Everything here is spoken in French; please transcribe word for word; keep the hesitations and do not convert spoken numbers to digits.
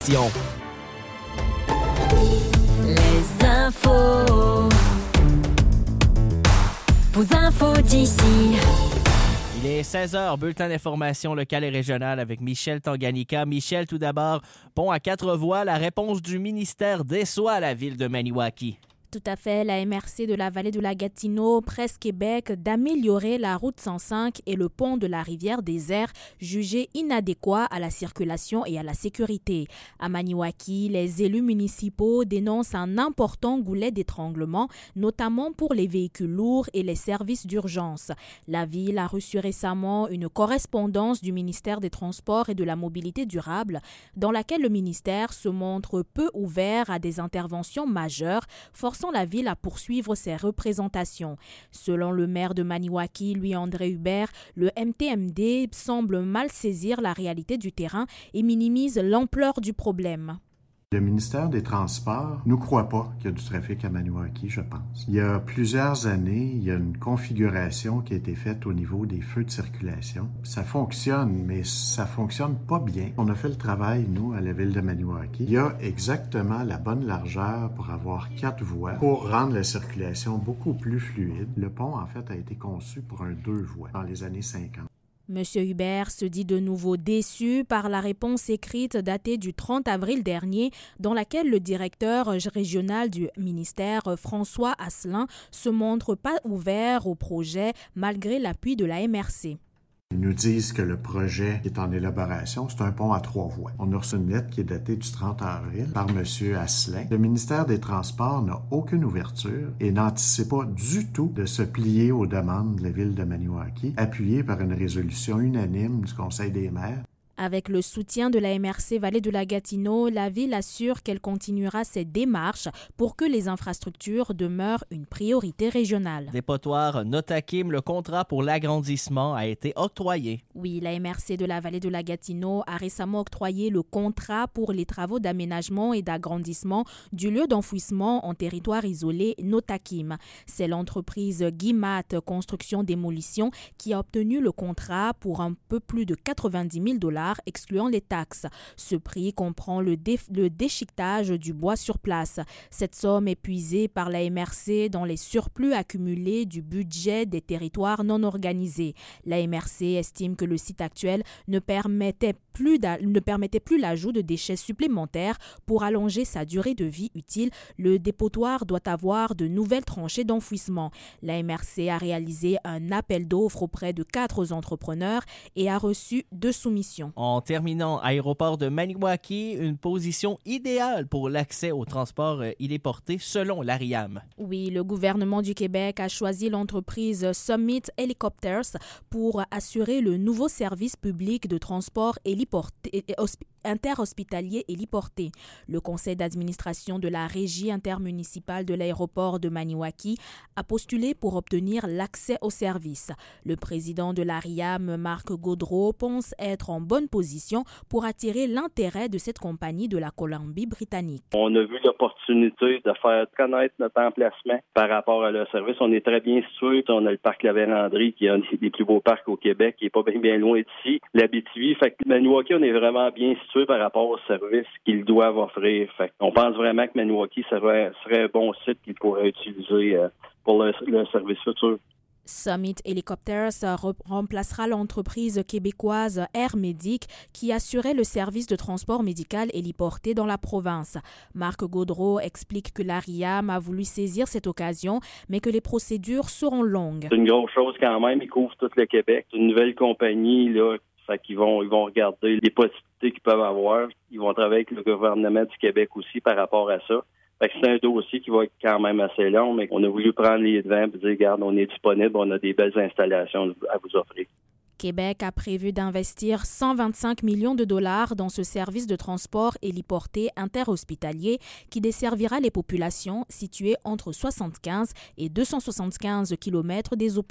Les infos. Vos infos d'ici. Il est seize heures, bulletin d'information locale et régionale avec Michel Tanganyika. Michel, tout d'abord, pont à quatre voies, la réponse du ministère déçoit la ville de Maniwaki. Tout à fait, la M R C de la vallée de la Gatineau presse Québec d'améliorer la route cent cinq et le pont de la rivière des Airs, jugés inadéquats à la circulation et à la sécurité. À Maniwaki, les élus municipaux dénoncent un important goulet d'étranglement, notamment pour les véhicules lourds et les services d'urgence. La ville a reçu récemment une correspondance du ministère des Transports et de la Mobilité durable, dans laquelle le ministère se montre peu ouvert à des interventions majeures, forçant la ville à poursuivre ses représentations. Selon le maire de Maniwaki, Louis-André Hubert, le M T M D semble mal saisir la réalité du terrain et minimise l'ampleur du problème. Le ministère des Transports ne croit pas qu'il y a du trafic à Maniwaki, je pense. Il y a plusieurs années, il y a une configuration qui a été faite au niveau des feux de circulation. Ça fonctionne, mais ça fonctionne pas bien. On a fait le travail, nous, à la ville de Maniwaki. Il y a exactement la bonne largeur pour avoir quatre voies pour rendre la circulation beaucoup plus fluide. Le pont, en fait, a été conçu pour un deux voies dans les années cinquante. Monsieur Hubert se dit de nouveau déçu par la réponse écrite datée du trente avril dernier, dans laquelle le directeur régional du ministère, François Asselin, se montre pas ouvert au projet malgré l'appui de la M R C. Ils nous disent que le projet est en élaboration. C'est un pont à trois voies. On a reçu une lettre qui est datée du trente avril par M. Asselin. Le ministère des Transports n'a aucune ouverture et n'anticipe pas du tout de se plier aux demandes de la ville de Maniwaki, appuyée par une résolution unanime du Conseil des maires. Avec le soutien de la M R C Vallée de la Gatineau, la ville assure qu'elle continuera ses démarches pour que les infrastructures demeurent une priorité régionale. Dépotoir Notakim, le contrat pour l'agrandissement a été octroyé. Oui, la M R C de la Vallée de la Gatineau a récemment octroyé le contrat pour les travaux d'aménagement et d'agrandissement du lieu d'enfouissement en territoire isolé Notakim. C'est l'entreprise Guimat Construction Démolition qui a obtenu le contrat pour un peu plus de quatre-vingt-dix mille dollars excluant les taxes. Ce prix comprend le, dé- le déchiquetage du bois sur place. Cette somme est puisée par la M R C dans les surplus accumulés du budget des territoires non organisés. La M R C estime que le site actuel ne permettait plus, ne permettait plus l'ajout de déchets supplémentaires pour allonger sa durée de vie utile. Le dépotoir doit avoir de nouvelles tranchées d'enfouissement. La M R C a réalisé un appel d'offres auprès de quatre entrepreneurs et a reçu deux soumissions. En terminant, aéroport de Maniwaki, une position idéale pour l'accès au transport héliporté selon l'A R I A M. Oui, le gouvernement du Québec a choisi l'entreprise Summit Helicopters pour assurer le nouveau service public de transport héliporté, interhospitalier héliporté. Le conseil d'administration de la régie intermunicipale de l'aéroport de Maniwaki a postulé pour obtenir l'accès au service. Le président de l'A R I A M, Marc Gaudreau, pense être en bonne position pour attirer l'intérêt de cette compagnie de la Colombie-Britannique. On a vu l'opportunité de faire connaître notre emplacement par rapport à leur service. On est très bien situé. On a le parc La Vérandrie qui est un des plus beaux parcs au Québec, qui est pas bien, bien loin d'ici. L'Abitibi, fait que Maniwaki, on est vraiment bien situé par rapport aux services qu'ils doivent offrir. Fait on pense vraiment que Maniwaki serait, serait un bon site qu'ils pourraient utiliser pour le, le service futur. Summit Helicopters remplacera l'entreprise québécoise Air Médic qui assurait le service de transport médical héliporté dans la province. Marc Gaudreau explique que l'A R I A M a voulu saisir cette occasion, mais que les procédures seront longues. C'est une grosse chose quand même, ils couvrent tout le Québec. C'est une nouvelle compagnie, là, fait qu'ils vont, ils vont regarder les possibilités qu'ils peuvent avoir. Ils vont travailler avec le gouvernement du Québec aussi par rapport à ça. Fait que c'est un dossier qui va être quand même assez long, mais on a voulu prendre les devants et dire, regarde, on est disponible, on a des belles installations à vous offrir. Québec a prévu d'investir cent vingt-cinq millions de dollars dans ce service de transport héliporté interhospitalier qui desservira les populations situées entre soixante-quinze et deux cent soixante-quinze kilomètres des hôpitaux.